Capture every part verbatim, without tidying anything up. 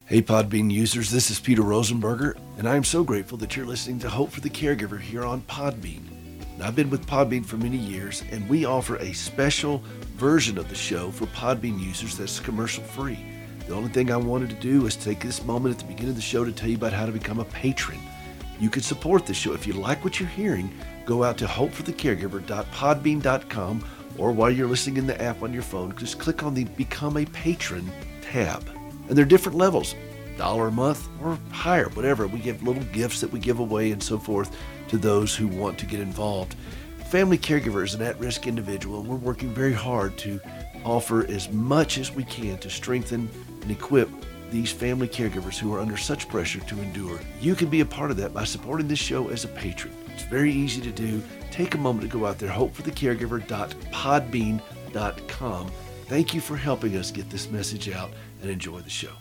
Hey Podbean users, this is Peter Rosenberger, and I am so grateful that you're listening to Hope for the Caregiver here on Podbean. Now, I've been with Podbean for many years, and we offer a special version of the show for Podbean users that's commercial free. The only thing I wanted to do is take this moment at the beginning of the show to tell you about how to become a patron. You can support the show. If you like what you're hearing, go out to hope for the caregiver dot podbean dot com, or while you're listening in the app on your phone, just click on the Become a Patron tab. And there are different levels, dollar a month or higher, whatever. We give little gifts that we give away and so forth to those who want to get involved. Family caregiver is an at-risk individual, and we're working very hard to offer as much as we can to strengthen and equip these family caregivers who are under such pressure to endure. You can be a part of that by supporting this show as a patron. It's very easy to do. Take a moment to go out there, hope for the caregiver dot podbean dot com. Thank you for helping us get this message out, and enjoy the show.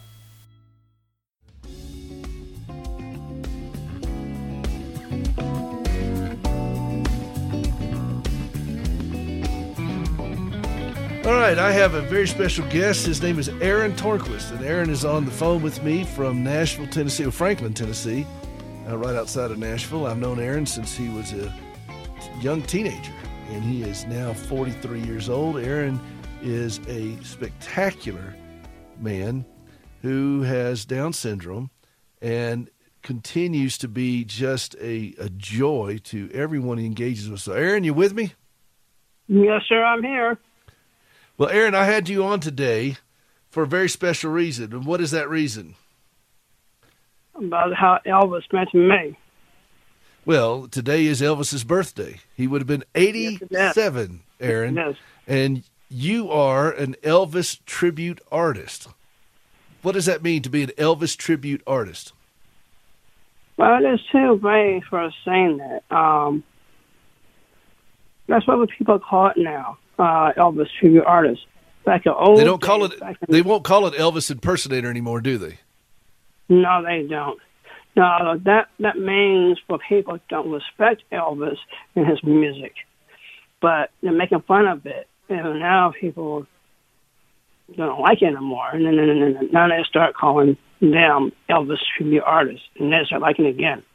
All right, I have a very special guest. His name is Aaron Tornquist, and Aaron is on the phone with me from Nashville, Tennessee, or Franklin, Tennessee, uh, right outside of Nashville. I've known Aaron since he was a young teenager, and he is now forty-three years old. Aaron is a spectacular man who has Down syndrome and continues to be just a, a joy to everyone he engages with. So, Aaron, you with me? Yes, sir, I'm here. Well, Aaron, I had you on today for a very special reason. And what is that reason? About how Elvis met me. Well, today is Elvis's birthday. He would have been eighty-seven, yes, Aaron. Yes. And you are an Elvis tribute artist. What does that mean to be an Elvis tribute artist? Well, there's two ways for saying that. Um, that's what people call it now, uh, Elvis tribute artist. Back in old They don't call it. in, They won't call it Elvis impersonator anymore, do they? No, they don't. No, that that means for people who don't respect Elvis and his music, but they're making fun of it. And now people don't like it anymore. And then, and then now they start calling them Elvis tribute artists, and they start liking it again.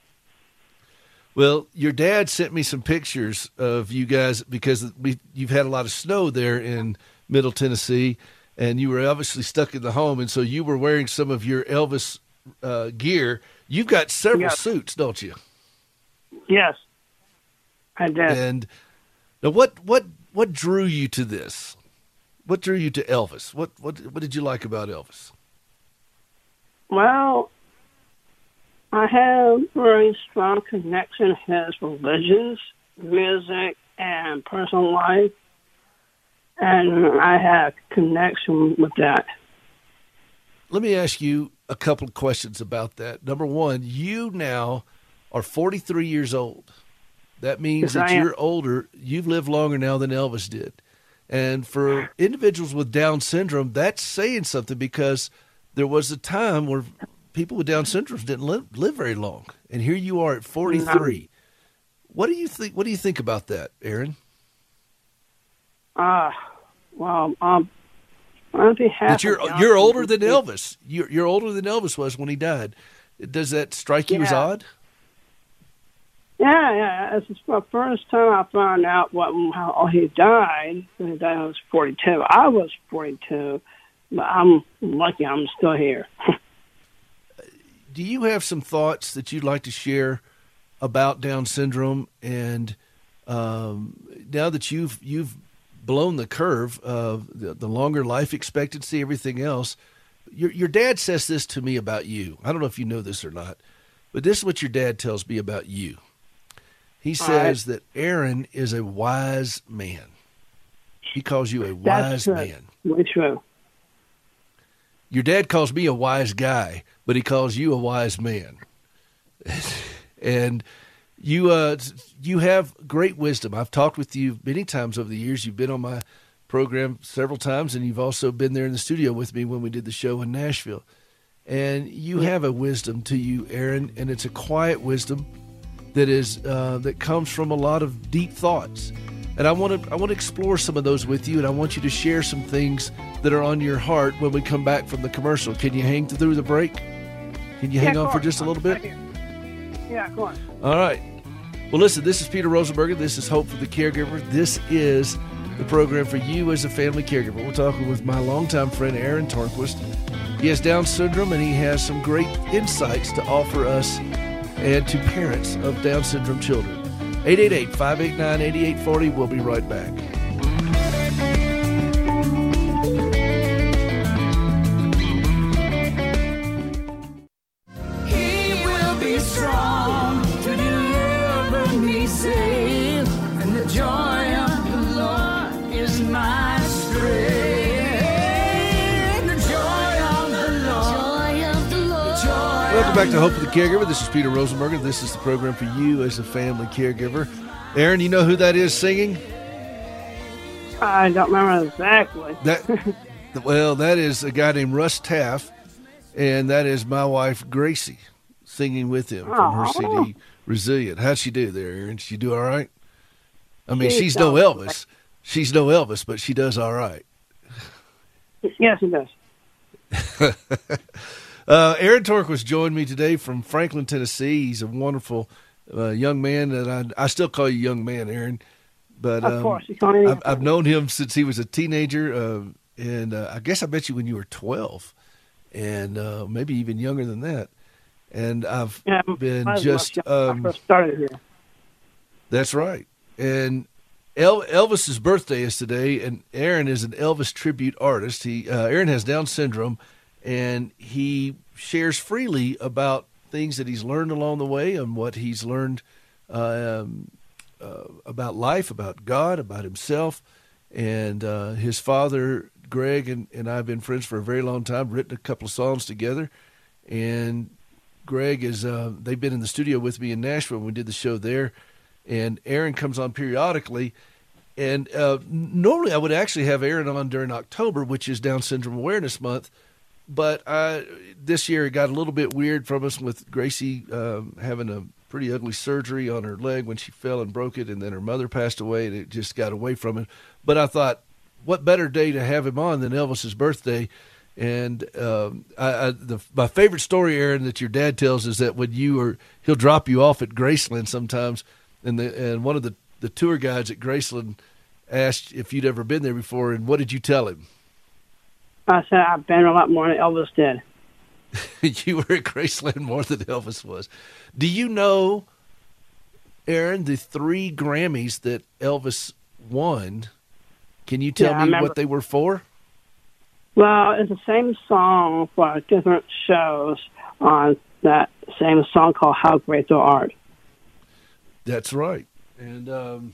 Well, your dad sent me some pictures of you guys because we you've had a lot of snow there in Middle Tennessee, and you were obviously stuck in the home, and so you were wearing some of your Elvis uh, gear. You've got several Yes. suits, don't you? Yes, I did. And now, what what what drew you to this? What drew you to Elvis? What what what did you like about Elvis? Well, I have very strong connection to his religions, music, and personal life, and I have connection with that. Let me ask you a couple of questions about that. Number one, you now are forty-three years old. That means Yes, that I am. you're older. You've lived longer now than Elvis did. And for individuals with Down syndrome, that's saying something because there was a time where people with Down syndrome didn't live, live very long. And here you are at forty-three. What do you think? What do you think about that, Aaron? Ah, uh, well, um, I'd be happy. That you're you're older than Elvis. You're you're older than Elvis was when he died. Does that strike you Yeah. as odd? Yeah, yeah. It's the first time I found out what how he died. He died when I was forty-two. I was forty-two, but I'm lucky I'm still here. Do you have some thoughts that you'd like to share about Down syndrome? And um, now that you've you've blown the curve of the, the longer life expectancy, everything else, your your dad says this to me about you. I don't know if you know this or not, but this is what your dad tells me about you. He says right. that Aaron is a wise man. He calls you a wise That's true. man. Very true. Your dad calls me a wise guy, but he calls you a wise man. And you uh, you have great wisdom. I've talked with you many times over the years. You've been on my program several times, and you've also been there in the studio with me when we did the show in Nashville. And you have a wisdom to you, Aaron, and it's a quiet wisdom that is uh, that comes from a lot of deep thoughts. And I want to I want to explore some of those with you, and I want you to share some things that are on your heart when we come back from the commercial. Can you hang through the break? Can you yeah, hang on for just a little bit? Yeah, go on. All right. Well, listen, this is Peter Rosenberger. This is Hope for the Caregiver. This is the program for you as a family caregiver. We're talking with my longtime friend, Aaron Tornquist. He has Down syndrome, and he has some great insights to offer us and to parents of Down syndrome children. eight eight eight, five eight nine, eight eight four zero. We'll be right back. He will be strong to deliver me safe, and the joy of the Lord is my strength. The joy of the Lord. Joy of the Lord. Joy Welcome back to Hope for the Caregiver. This is Peter Rosenberger. This is the program for you as a family caregiver. Aaron, you know who that is singing? I don't remember exactly. That, well, that is a guy named Russ Taff, and that is my wife, Gracie, singing with him from her C D, Resilient. How'd she do there, Aaron? Did she do all right? I mean, She she's no does. Elvis. She's no Elvis, but she does all right. Yes, it does. uh, Aaron Torquist joined me today from Franklin, Tennessee. He's a wonderful uh, young man, and I, I still call you young man, Aaron. But Of um, course, you can't even- I've, I've known him since he was a teenager, uh, and uh, I guess I met you when you were twelve, and uh, maybe even younger than that. And I've Yeah, been I was just much young when I um, first started here. that's right. And El- Elvis's birthday is today, and Aaron is an Elvis tribute artist. He uh, Aaron has Down syndrome, and he shares freely about things that he's learned along the way and what he's learned uh, um, uh, about life, about God, about himself. And uh, his father, Greg, and, and I have been friends for a very long time, written a couple of songs together. And Greg is, uh, they've been in the studio with me in Nashville when we did the show there. And Aaron comes on periodically. And uh, normally I would actually have Aaron on during October, which is Down Syndrome Awareness Month. But I, this year it got a little bit weird from us with Gracie um, having a pretty ugly surgery on her leg when she fell and broke it, and then her mother passed away, and it just got away from it. But I thought, what better day to have him on than Elvis's birthday? And um, I, I, the, my favorite story, Aaron, that your dad tells is that when you are, he'll drop you off at Graceland sometimes, and the and one of the, the tour guides at Graceland asked if you'd ever been there before, and what did you tell him? I said I've been a lot more than Elvis did. You were at Graceland more than Elvis was. Do you know, Aaron, the three Grammys that Elvis won? Can you tell Yeah, I me remember. what they were for? Well, it's the same song for different shows on that same song called How Great Thou Art. That's right. And um,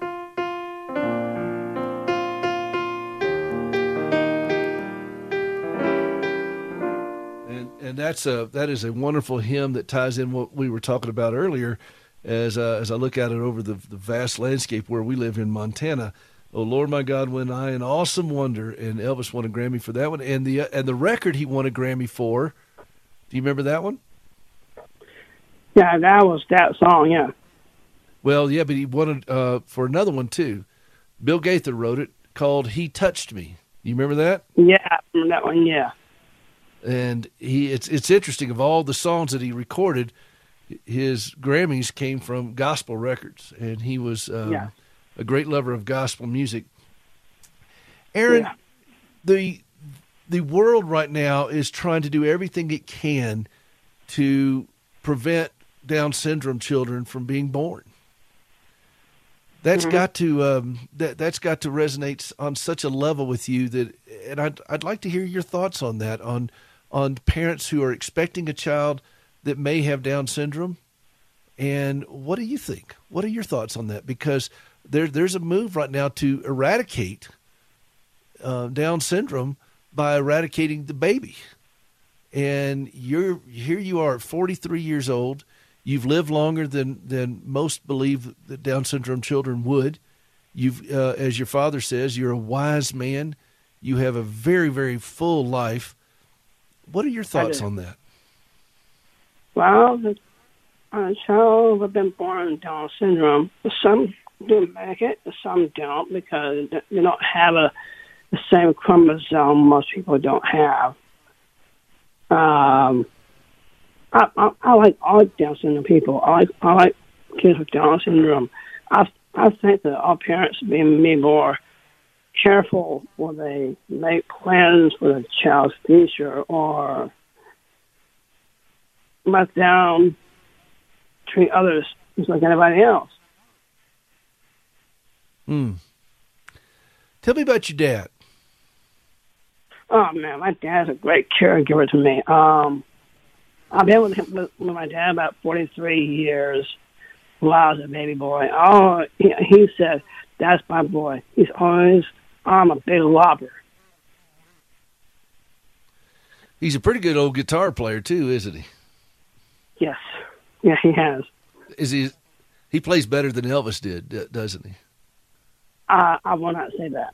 and and that's a that is a wonderful hymn that ties in what we were talking about earlier. As uh, as I look at it over the the vast landscape where we live in Montana, oh Lord my God, when I in awesome wonder, and Elvis won a Grammy for that one, and the and the record he won a Grammy for. Do you remember that one? Yeah, that was that song, yeah. Well, yeah, but he won it uh, for another one too. Bill Gaither wrote it, called "He Touched Me." You remember that? Yeah, I remember that one, yeah. And he it's it's interesting, of all the songs that he recorded, his Grammys came from gospel records, and he was um, Yeah. a great lover of gospel music. Aaron, Yeah. the the world right now is trying to do everything it can to prevent Down syndrome children from being born. That's Mhm. got to um, that that's got to resonate on such a level with you that, and I'd I'd like to hear your thoughts on that, on on parents who are expecting a child that may have Down syndrome, and what do you think? What are your thoughts on that? Because there there's a move right now to eradicate uh, Down syndrome by eradicating the baby, and you're here you are at forty-three years old. You've lived longer than, than most believe that Down syndrome children would. You've, uh, as your father says, you're a wise man. You have a very, very full life. What are your thoughts do. on that? Well, the uh, child have been born with Down syndrome. For some do make it, some don't, because they don't have a, the same chromosome most people don't have. Um, I, I, I like all Down syndrome people. I like I like kids with Down syndrome. I I think that all parents be be more careful when they make plans for the child's future, or let them treat others just like anybody else. Hmm. Tell me about your dad. Oh man, my dad's a great caregiver to me. Um, I've been with him with, with my dad about forty-three years while I was a baby boy. Oh, he, he said, "That's my boy." He's always, "I'm a big lobber." He's a pretty good old guitar player too, isn't he? Yes, yeah, he has. Is he? He plays better than Elvis did, doesn't he? Uh, I will not say that.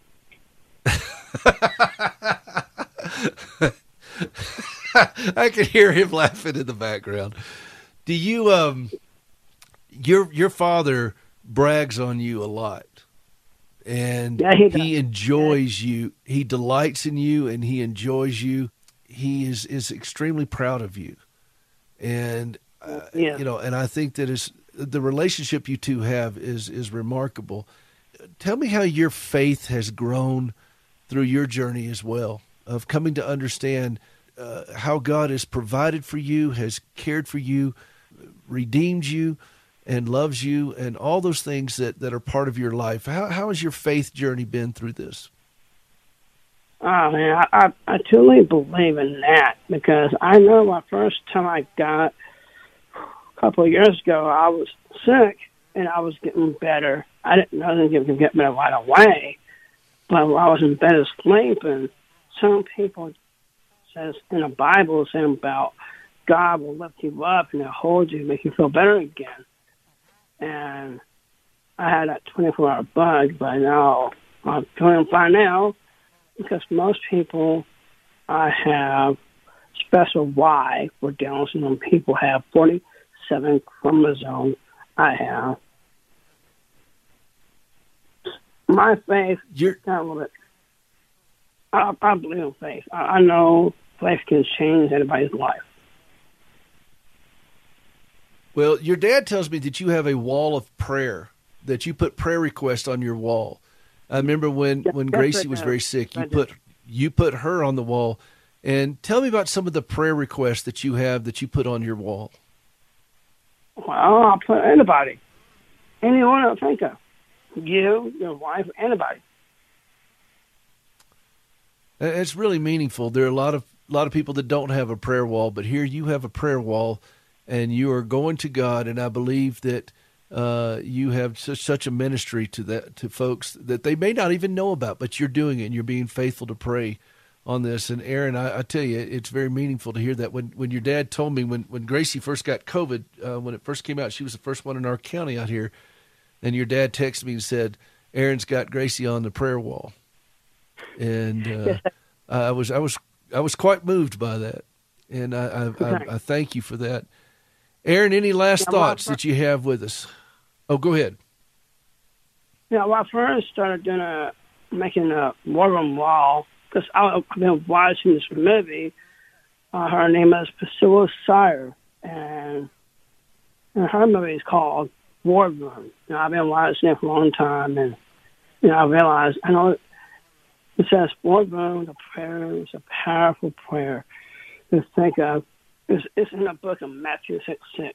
I can hear him laughing in the background. Do you, um, your your father brags on you a lot, and yeah, he, he enjoys yeah. you. He delights in you, and he enjoys you. He is is extremely proud of you, and uh, yeah. you know, and I think that is the relationship you two have is is remarkable. Tell me how your faith has grown through your journey as well, of coming to understand uh, how God has provided for you, has cared for you, redeemed you, and loves you, and all those things that, that are part of your life. How how has your faith journey been through this? Oh, man, I, I, I truly believe in that, because I know my first time I got, a couple of years ago, I was sick, and I was getting better. I didn't know that it could get better right away. But while I was in bed sleeping, some people says in the Bible saying about God will lift you up and he'll hold you, make you feel better again. And I had that twenty-four hour bug, but now I'm feeling fine now, because most people I have special Y for Down syndrome. People have forty-seven chromosomes. I have. My faith, You're, I love it. I, I believe in faith. I, I know faith can change anybody's life. well, your dad tells me that you have a wall of prayer, that you put prayer requests on your wall. I remember when, Yes, when yes, Gracie I was do. very sick, you I do. put you put her on the wall. And tell me about some of the prayer requests that you have that you put on your wall. Well, I'll put anybody. Anyone I'll think of. You, your wife, anybody. It's really meaningful. There are a lot of a lot of people that don't have a prayer wall, but here you have a prayer wall, and you are going to God. And I believe that uh, you have such, such a ministry to that to folks that they may not even know about, but you're doing it, and you're being faithful to pray on this. And Aaron, I, I tell you, it's very meaningful to hear that. When when your dad told me when when Gracie first got COVID, uh, when it first came out, she was the first one in our county out here, and your dad texted me and said, "Aaron's got Gracie on the prayer wall." And uh, I was I was I was quite moved by that, and I I, Okay. I I thank you for that. Aaron, any last Yeah, well, thoughts that you have with us? Oh, go ahead. Yeah, well, I first started doing a, making a war room wall, because I've been watching this movie. Uh, her name is Priscilla Sire, and, and her movie is called War Room. You know, I've been watching it for a long time, and you know, I realized, I know it says War Room, the prayer is a powerful prayer to think of. It's, it's in the book of Matthew six six.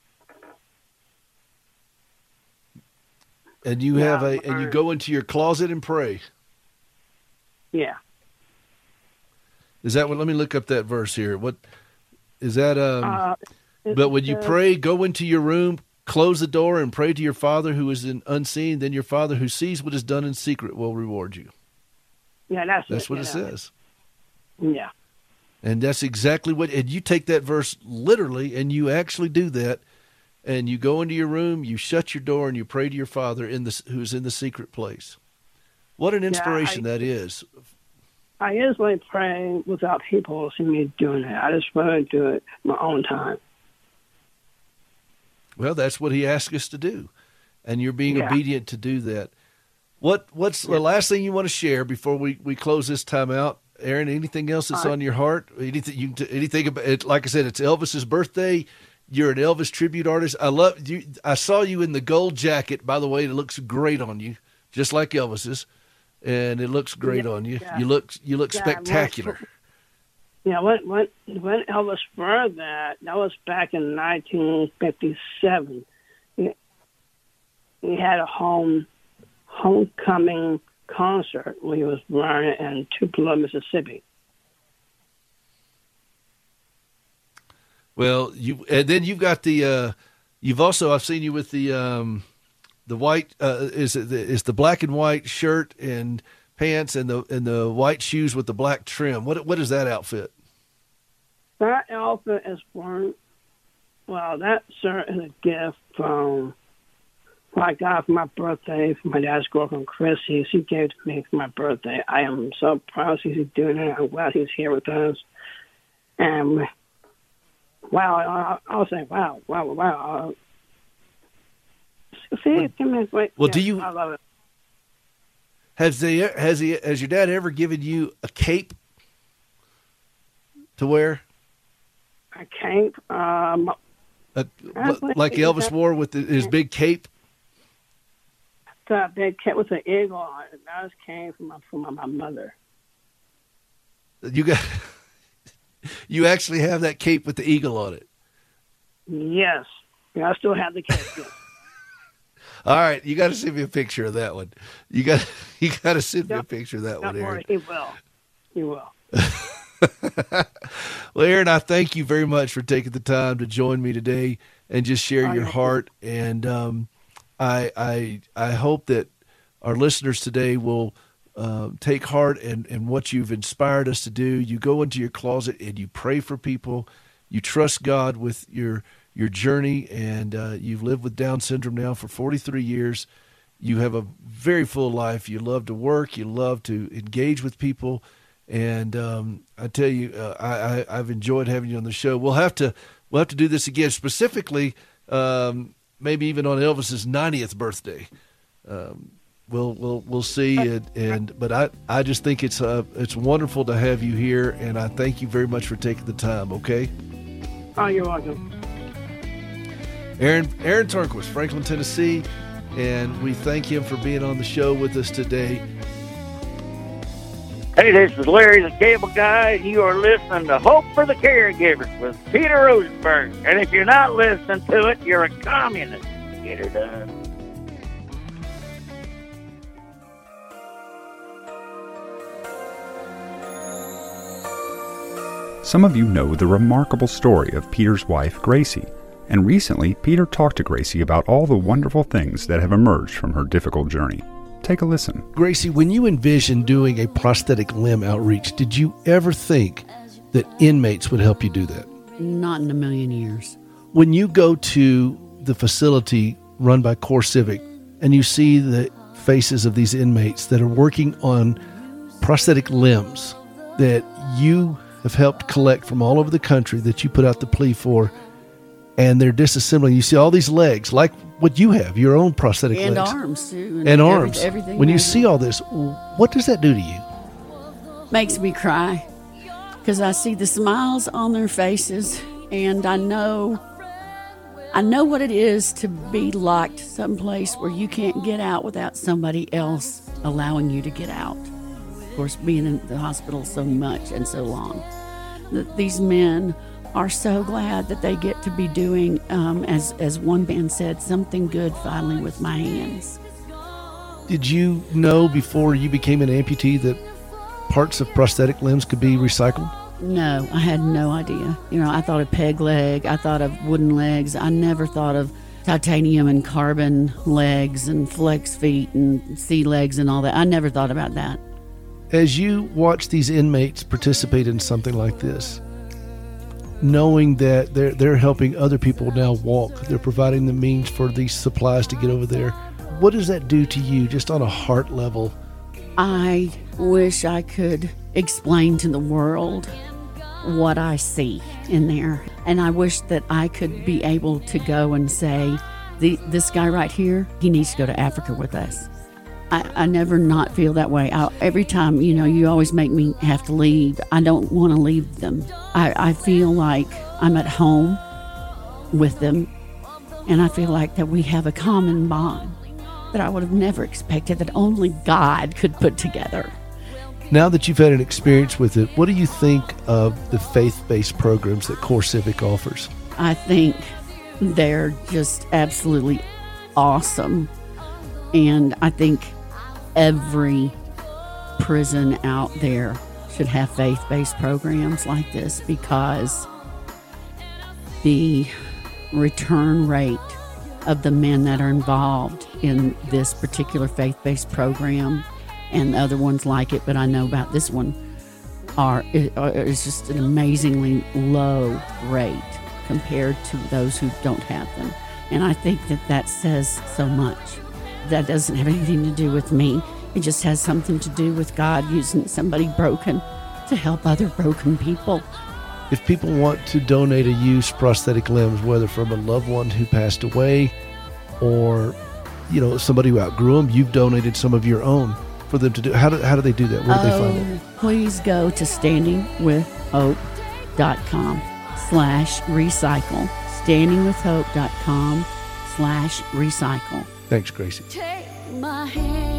And you Yeah, have a and you I- go into your closet and pray. Yeah. Is that what? Let me look up that verse here. What is that? Um, Uh, it but when you says- pray, go into your room, close the door, and pray to your Father who is in unseen. Then your Father who sees what is done in secret will reward you. Yeah, that's That's it. what yeah. it says. Yeah. And that's exactly what, and you take that verse literally, and you actually do that, and you go into your room, you shut your door, and you pray to your Father in the who's in the secret place. What an inspiration I- that is. I usually pray without people seeing me doing it. I just want to do it my own time. Well, that's what He asked us to do, and you're being Yeah. obedient to do that. What What's the last thing you want to share before we, we close this time out, Aaron? Anything else that's Uh, on your heart? Anything you can- anything about it? Like I said, it's Elvis's birthday. You're an Elvis tribute artist. I love you. I saw you in the gold jacket. By the way, it looks great on you, just like Elvis's, and it looks great Yeah, on you. yeah. You look you look Yeah, spectacular. Yeah, when when when Elvis burned that, that was back in nineteen fifty-seven. He, he had a home homecoming concert when he was born in Tupelo, Mississippi. Well, you and then you've got the. Uh, you've also I've seen you with the um, the white uh, is it the, is the black and white shirt and pants and the and the white shoes with the black trim. What what is that outfit? That outfit is one. Well, that shirt is a gift from what I got for my birthday from my dad's girlfriend, Chrissy. She gave it to me for my birthday. I am so proud he's doing it. I'm glad he's here with us. And wow, I- I'll say wow, wow, wow. See, it's gonna be great. Well, yeah, do you- I love it. Has they has he has your dad ever given you a cape to wear? I can't. Um, A, I like think Elvis that- wore with the, his big cape? that big cat with an eagle on it. That just came from my from my, my mother. You got you actually have that cape with the eagle on it. Yes, yeah, I still have the cat. Yes. All right, you got to send me a picture of that one. You got you got to send me a Don't- picture of that Don't one, Aaron. worry, he will. He will. Well, Aaron, I thank you very much for taking the time to join me today and just share Oh, your you're heart. And um, I, I, I hope that our listeners today will uh, take heart in, in what you've inspired us to do. You go into your closet and you pray for people. You trust God with your your journey, and uh, you've lived with Down syndrome now for forty-three years. You have a very full life. You love to work. You love to engage with people. And um, I tell you, uh, I, I, I've enjoyed having you on the show. We'll have to we'll have to do this again, specifically um, maybe even on Elvis's ninetieth birthday. Um, we'll we'll we'll see. And, and but I, I just think it's uh, it's wonderful to have you here, and I thank you very much for taking the time. Okay, Oh, you're welcome. Aaron Aaron Turnquist, Franklin, Tennessee, and we thank him for being on the show with us today. Hey, this is Larry the Cable Guy, and you are listening to Hope for the Caregivers with Peter Rosenberg. And if you're not listening to it, you're a communist. Get her done. Some of you know the remarkable story of Peter's wife, Gracie, and recently Peter talked to Gracie about all the wonderful things that have emerged from her difficult journey. Take a listen. Gracie, when you envisioned doing a prosthetic limb outreach, did you ever think that inmates would help you do that? Not in a million years. When you go to the facility run by Core Civic and you see the faces of these inmates that are working on prosthetic limbs that you have helped collect from all over the country that you put out the plea for, and they're disassembling, you see all these legs, like what you have, your own prosthetic And legs. arms, too. And every- arms. Everything. When you has see it. all this, what does that do to you? Makes me cry because I see the smiles on their faces, and I know, I know what it is to be locked someplace where you can't get out without somebody else allowing you to get out. Of course, being in the hospital so much and so long, that these men are so glad that they get to be doing, um, as as one man said, something good finally with my hands. Did you know before you became an amputee that parts of prosthetic limbs could be recycled? No, I had no idea. You know, I thought of peg leg, I thought of wooden legs. I never thought of titanium and carbon legs and flex feet and sea legs and all that. I never thought about that. As you watch these inmates participate in something like this, knowing that they're they're helping other people now walk, they're providing the means for these supplies to get over there, what does that do to you just on a heart level? I wish I could explain to the world what I see in there. And I wish that I could be able to go and say, the, this guy right here, he needs to go to Africa with us. I, I never not feel that way. I, every time, you know, you always make me have to leave. I don't want to leave them. I, I feel like I'm at home with them, and I feel like that we have a common bond that I would have never expected, that only God could put together. Now that you've had an experience with it, what do you think of the faith-based programs that CoreCivic offers? I think they're just absolutely awesome. And I think every prison out there should have faith-based programs like this, because the return rate of the men that are involved in this particular faith-based program and the other ones like it, but I know about this one, are is just an amazingly low rate compared to those who don't have them. And I think that that says so much. That doesn't have anything to do with me. It just has something to do with God using somebody broken to help other broken people. If people want to donate a used prosthetic limbs, whether from a loved one who passed away or, you know, somebody who outgrew them, you've donated some of your own for them to do. How do, how do they do that? Where do oh, they find it? Please go to standing with hope dot com slash recycle. standing with hope dot com slash recycle. Thanks, Gracie. Take my hand.